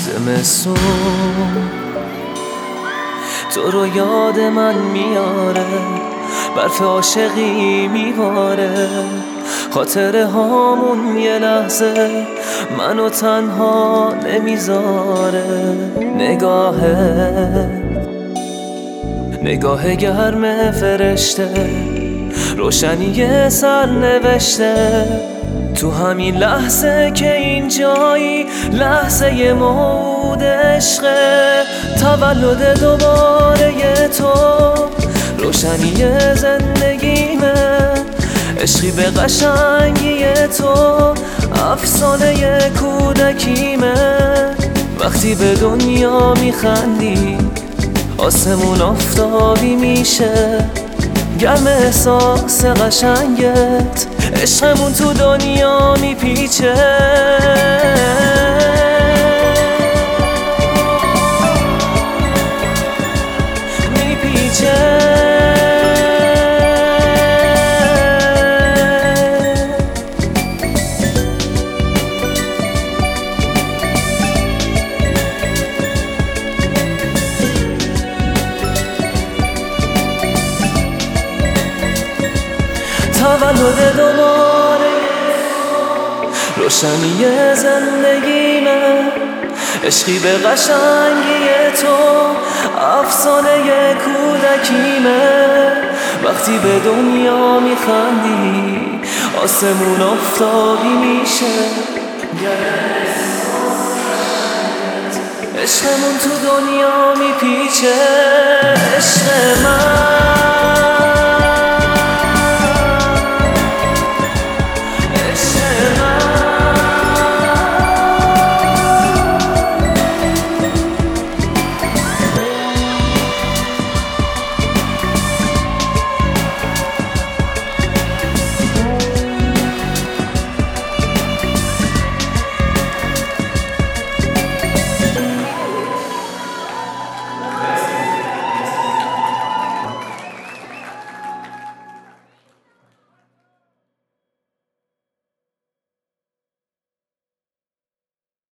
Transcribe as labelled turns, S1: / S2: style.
S1: زمستون تو رو یاد من میاره، برف عاشقی میباره، خاطره هامون یه لحظه منو تنها نمیذاره. نگاه گرم فرشته، روشنی سر نوشته، تو همین لحظه که اینجایی لحظه موعود عشقه. تولد دوباره تو روشنی زندگیمه، عشقی به قشنگی تو افسانه کودکیمه. وقتی به دنیا میخندی آسمون آفتابی میشه، گرم احساس قشنگت عشقمون تو دنیا میپیچه. تولد دوباره روشنی زندگیمه، عشقی به قشنگی تو افسانه کودکیمه. وقتی به دنیا میخندی آسمون آفتابی میشه، عشقمون تو دنیا میپیچه. عشق من